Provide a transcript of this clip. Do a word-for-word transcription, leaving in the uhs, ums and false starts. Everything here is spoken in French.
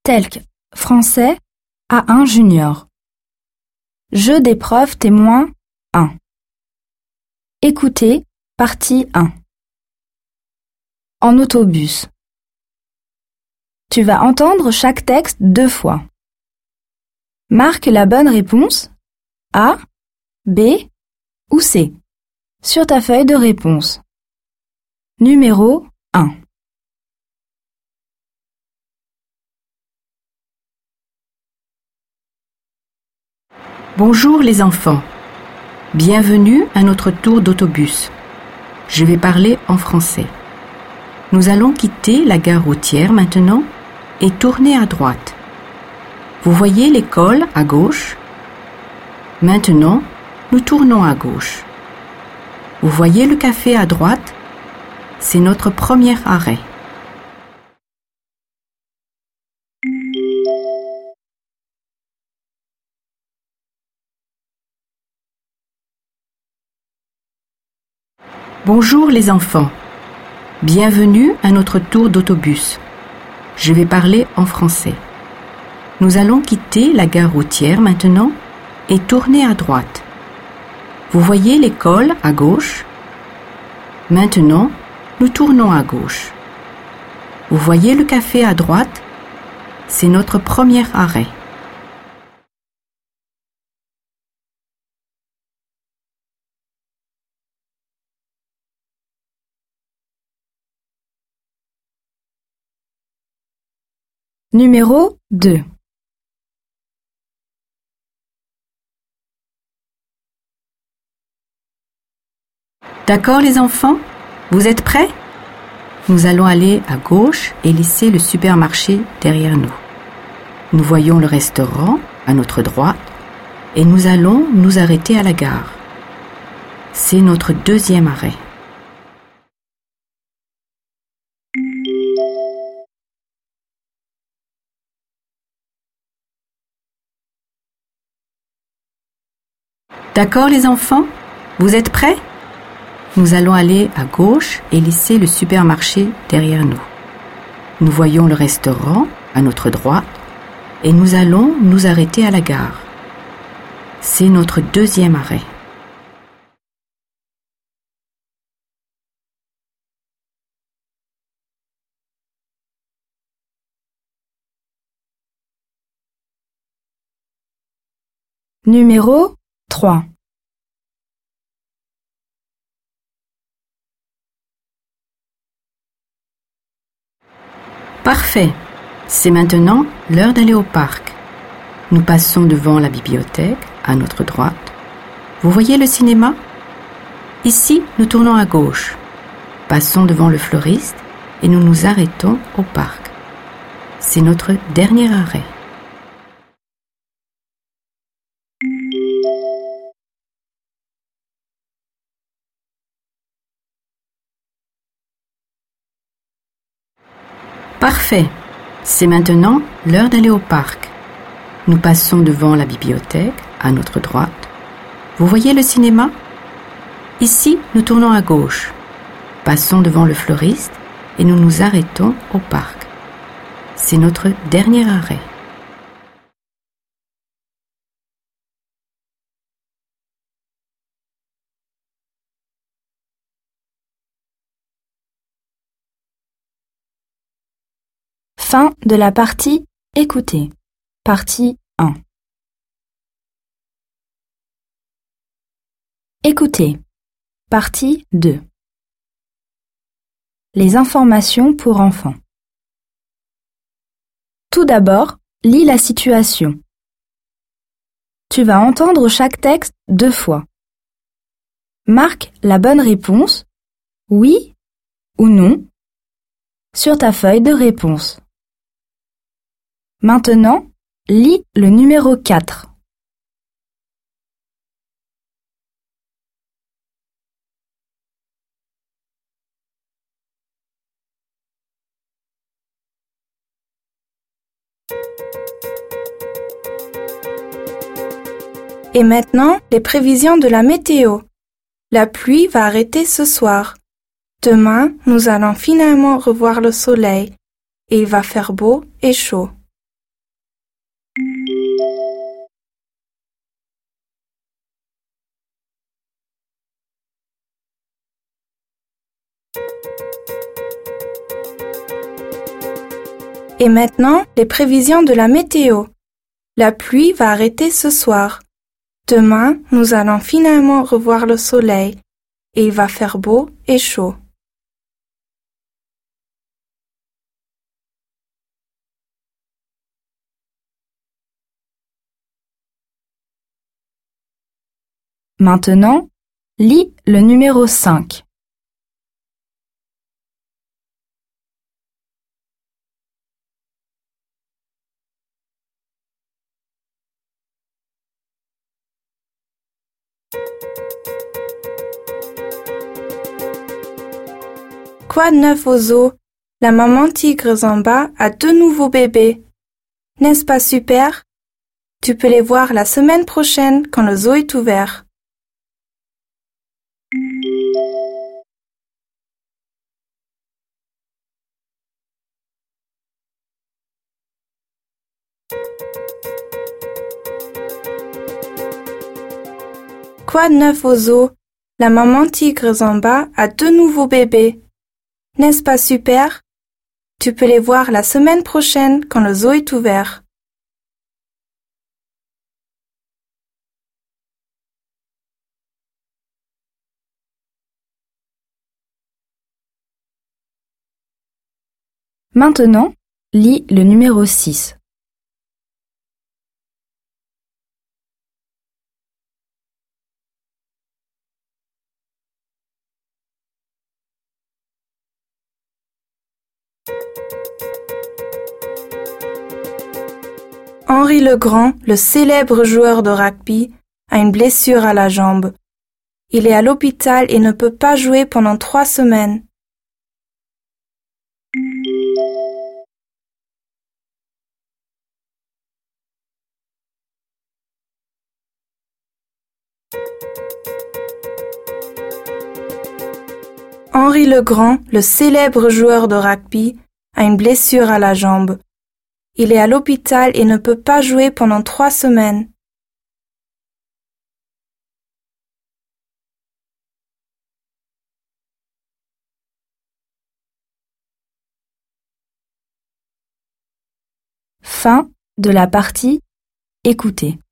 Telc, français, A un junior. Jeu d'épreuve témoin un. Écoutez, partie un. En autobus. Tu vas entendre chaque texte deux fois. Marque la bonne réponse A, B ou C sur ta feuille de réponse. Numéro un. Bonjour les enfants. Bienvenue à notre tour d'autobus. Je vais parler en français. Nous allons quitter la gare routière maintenant et tourner à droite. Vous voyez l'école à gauche? Maintenant, nous tournons à gauche. Vous voyez le café à droite? C'est notre premier arrêt. Bonjour les enfants. Bienvenue à notre tour d'autobus. Je vais parler en français. Nous allons quitter la gare routière maintenant et tourner à droite. Vous voyez l'école à gauche? Maintenant, nous tournons à gauche. Vous voyez le café à droite? C'est notre premier arrêt. Numéro deux. D'accord les enfants? Vous êtes prêts? Nous allons aller à gauche et laisser le supermarché derrière nous. Nous voyons le restaurant à notre droite et nous allons nous arrêter à la gare. C'est notre deuxième arrêt. D'accord les enfants? Vous êtes prêts? Nous allons aller à gauche et laisser le supermarché derrière nous. Nous voyons le restaurant à notre droite et nous allons nous arrêter à la gare. C'est notre deuxième arrêt. Numéro trois. Parfait. C'est maintenant l'heure d'aller au parc. Nous passons devant la bibliothèque, à notre droite. Vous voyez le cinéma? Ici, nous tournons à gauche. Passons devant le fleuriste et nous nous arrêtons au parc. C'est notre dernier arrêt. Parfait. C'est maintenant l'heure d'aller au parc. Nous passons devant la bibliothèque, à notre droite. Vous voyez le cinéma? Ici, nous tournons à gauche. Passons devant le fleuriste et nous nous arrêtons au parc. C'est notre dernier arrêt. Fin de la partie Écoutez. Partie un. Écoutez. Partie deux. Les informations pour enfants. Tout d'abord, lis la situation. Tu vas entendre chaque texte deux fois. Marque la bonne réponse, oui ou non, sur ta feuille de réponse. Maintenant, lis le numéro quatre. Et maintenant, les prévisions de la météo. La pluie va arrêter ce soir. Demain, nous allons finalement revoir le soleil et il va faire beau et chaud. Et maintenant, les prévisions de la météo. La pluie va arrêter ce soir. Demain, nous allons finalement revoir le soleil et il va faire beau et chaud. Maintenant, lis le numéro cinq. Quoi de neuf au zoo? La maman tigre Zamba a deux nouveaux bébés. N'est-ce pas super? Tu peux les voir la semaine prochaine quand le zoo est ouvert. Quoi de neuf au zoo? La maman tigre Zamba a deux nouveaux bébés. N'est-ce pas super? Tu peux les voir la semaine prochaine quand le zoo est ouvert. Maintenant, lis le numéro six. Henri Legrand, le célèbre joueur de rugby, a une blessure à la jambe. Il est à l'hôpital et ne peut pas jouer pendant trois semaines. Henri Legrand, le célèbre joueur de rugby, a une blessure à la jambe. Il est à l'hôpital et ne peut pas jouer pendant trois semaines. Fin de la partie écoutée.